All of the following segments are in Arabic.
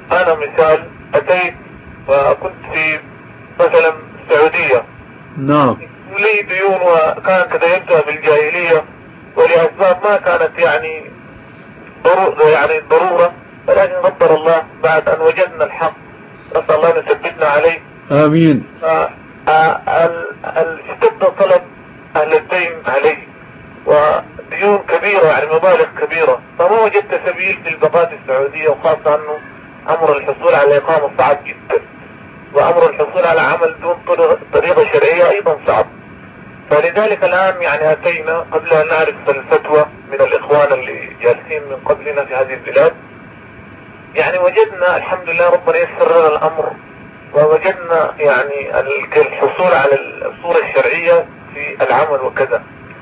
أنا مثال أتيت وكنت في مثلا السعودية، نعم، لي ديون وكانت تدينتها بالجاهلية ولأسباب ما كانت يعني ضرورة، ولكن قدر الله بعد أن وجدنا الحق نسأل الله أن يثبتنا عليه. آمين. اشتد طلب أهل الدين علي وديون كبيرة، يعني مبالغ كبيرة، فما وجدت سبيل في البقاء في السعودية، وخاصة أنه أمر الحصول على إقامة صعب جدا، وأمر الحصول على عمل دون طريقة شرعية أيضا صعب. فلذلك الآن يعني أتينا قبل أن نعرف الفتوى من الإخوان اللي جالسين من قبلنا في هذه البلاد، يعني وجدنا الحمد لله ربنا يسر لنا الأمر، ووجدنا يعني الحصول على الصورة الشرعية في العمل وكذا.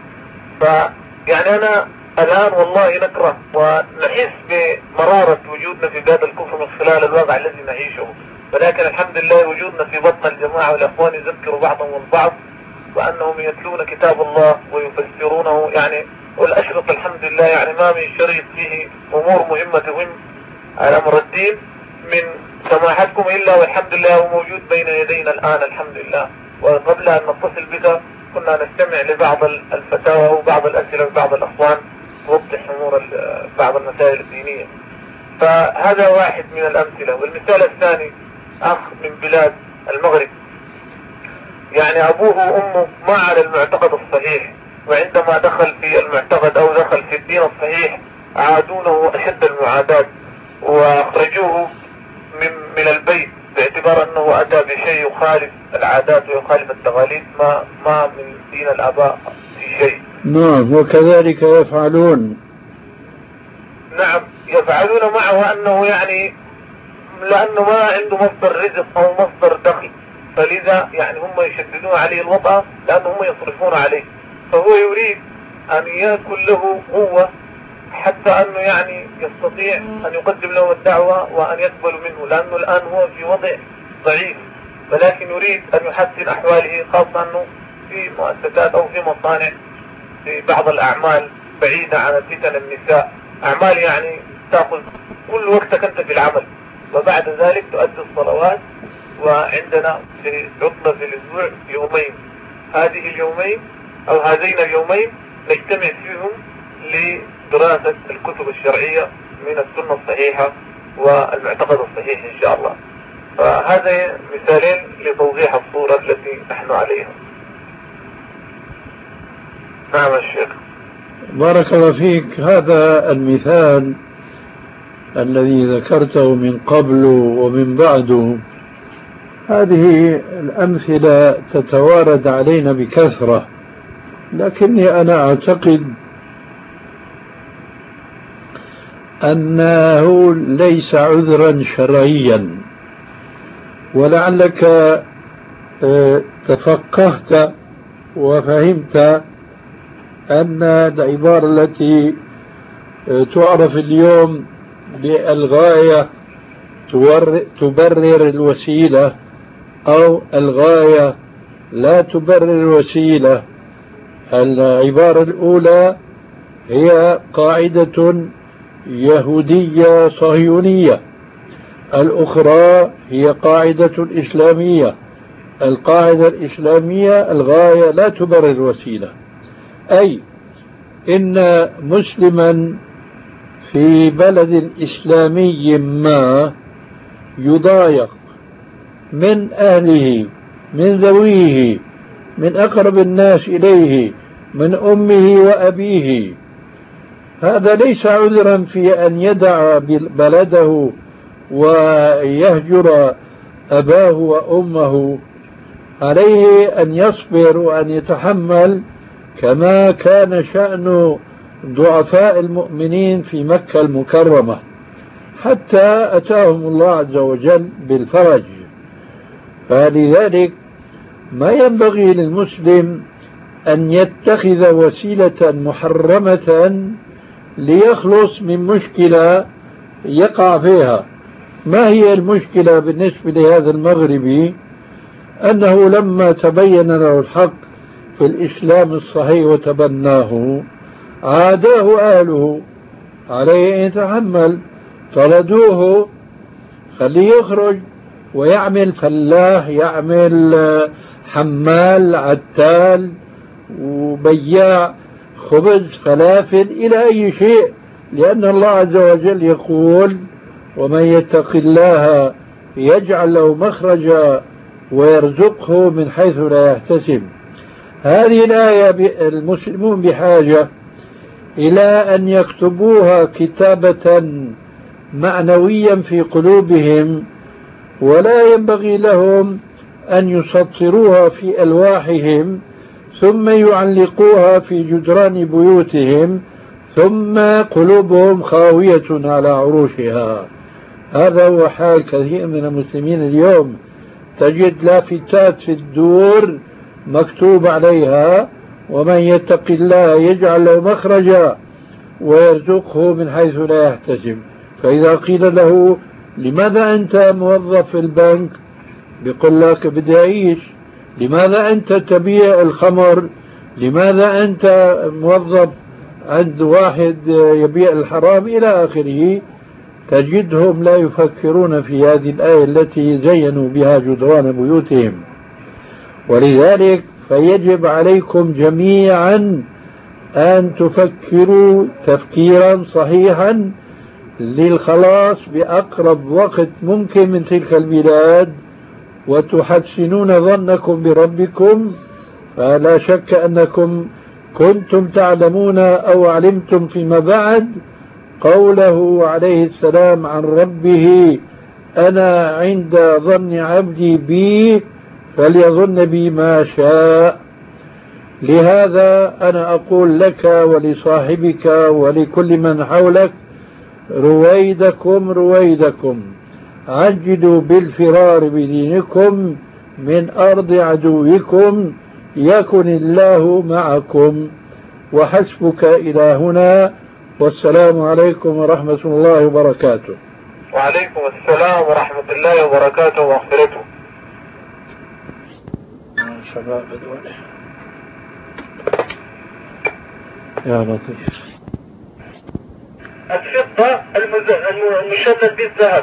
فيعني أنا الآن والله نكره ونحس بمرارة وجودنا في بلاد الكفر من خلال الواقع الذي نعيشه، ولكن الحمد لله وجودنا في بطن الجماعة والأخوان يذكروا بعضهم البعض وأنهم يتلون كتاب الله ويفسرونه، يعني والأشرط الحمد لله يعني ما من شريط فيه أمور مهمة تهم على أمر الدين من سماحتكم إلا والحمد لله هو موجود بين يدينا الآن الحمد لله. وقبل أن نتصل بك كنا نستمع لبعض الفتاوى وبعض الأسئلة وبعض الأخوان توضح أمور بعض المسائل الدينية. فهذا واحد من الأمثلة. والمثال الثاني أخ من بلاد المغرب، يعني أبوه وأمه ما على المعتقد الصحيح، وعندما دخل في المعتقد أو دخل في الدين الصحيح عادونه أشد المعاداة وأخرجوه من البيت باعتبار أنه أتى بشيء يخالف العادات ويخالف التقاليد، ما من دين الآباء في شيء. نعم، وكذلك يفعلون. نعم يفعلون معه أنه يعني لأنه ما عنده مصدر رزق أو مصدر دخل، فلذا يعني هم يشددون عليه الوطأ لأنه هم يصرفون عليه، فهو يريد أن يكون له قوة حتى أنه يعني يستطيع أن يقدم له الدعوة وأن يقبل منه، لأنه الآن هو في وضع ضعيف، ولكن يريد أن يحسن أحواله، خاصة أنه في مؤسسات أو في مصانع في بعض الأعمال بعيدة عن فتن النساء، أعمال يعني تأخذ كل وقتك أنت في العمل، وبعد ذلك تؤدي الصلوات. وعندنا في عطلة في الأسبوع يومين، هذه اليومين أو هذين اليومين نجتمع فيهم لدراسة الكتب الشرعية من السنة الصحيحة والمعتقد الصحيح إن شاء الله. فهذا مثالين لتوضيح الصورة التي نحن عليها. نعم الشيخ. بارك الله فيك. هذا المثال الذي ذكرته من قبل ومن بعده، هذه الأمثلة تتوارد علينا بكثرة، لكني أنا أعتقد أنه ليس عذرا شرعيا، ولعلك تفقهت وفهمت أن العبارة التي تعرف اليوم بالغاية تبرر الوسيلة أو الغاية لا تبرر الوسيلة، العبارة الأولى هي قاعدة يهودية صهيونية، الأخرى هي قاعدة إسلامية. القاعدة الإسلامية الغاية لا تبرر الوسيلة، أي إن مسلما في بلد إسلامي ما يضايق من أهله، من ذويه، من أقرب الناس إليه، من أمه وأبيه، هذا ليس عذرا في أن يدع بلده ويهجر أباه وأمه، عليه أن يصبر وأن يتحمل كما كان شأن ضعفاء المؤمنين في مكة المكرمة حتى أتاهم الله عز وجل بالفرج. فلذلك ما ينبغي للمسلم أن يتخذ وسيلة محرمة ليخلص من مشكلة يقع فيها. ما هي المشكلة بالنسبة لهذا المغربي؟ أنه لما تبين له الحق في الإسلام الصحيح وتبناه عاداه أهله، عليه أن يتحمل، طردوه خليه يخرج ويعمل فلاح، يعمل حمال، عتال، وبياع خبز، فلافل، إلى أي شيء، لأن الله عز وجل يقول: ومن يتق الله يجعل له مخرجا ويرزقه من حيث لا يحتسب. هذه الآية المسلمون بحاجة إلى أن يكتبوها كتابة معنويا في قلوبهم، ولا ينبغي لهم أن يسطروها في ألواحهم ثم يعلقوها في جدران بيوتهم ثم قلوبهم خاوية على عروشها. هذا هو حال كثير من المسلمين اليوم. تجد لافتات في الدور مكتوب عليها: ومن يتق الله يجعل له مخرجا ويرزقه من حيث لا يحتسب. فإذا قيل له: لماذا أنت موظف في البنك؟ بيقول لك: بدي أعيش. لماذا أنت تبيع الخمر؟ لماذا أنت موظف عند واحد يبيع الحرام؟ إلى آخره. تجدهم لا يفكرون في هذه الآية التي زينوا بها جدران بيوتهم. ولذلك فيجب عليكم جميعا أن تفكروا تفكيرا صحيحا للخلاص بأقرب وقت ممكن من تلك البلاد، وتحسنون ظنكم بربكم. فلا شك أنكم كنتم تعلمون أو علمتم فيما بعد قوله عليه السلام عن ربه: أنا عند ظن عبدي بي فليظن بي ما شاء. لهذا أنا أقول لك ولصاحبك ولكل من حولك: رويدكم رويدكم، عجلوا بالفرار بدينكم من أرض عدوكم، يكن الله معكم. وحسبك إلى هنا، والسلام عليكم ورحمة الله وبركاته. وعليكم السلام ورحمة الله وبركاته ومغفرته. شباب دول يا لطيف. الفضة المشدد بالذهب.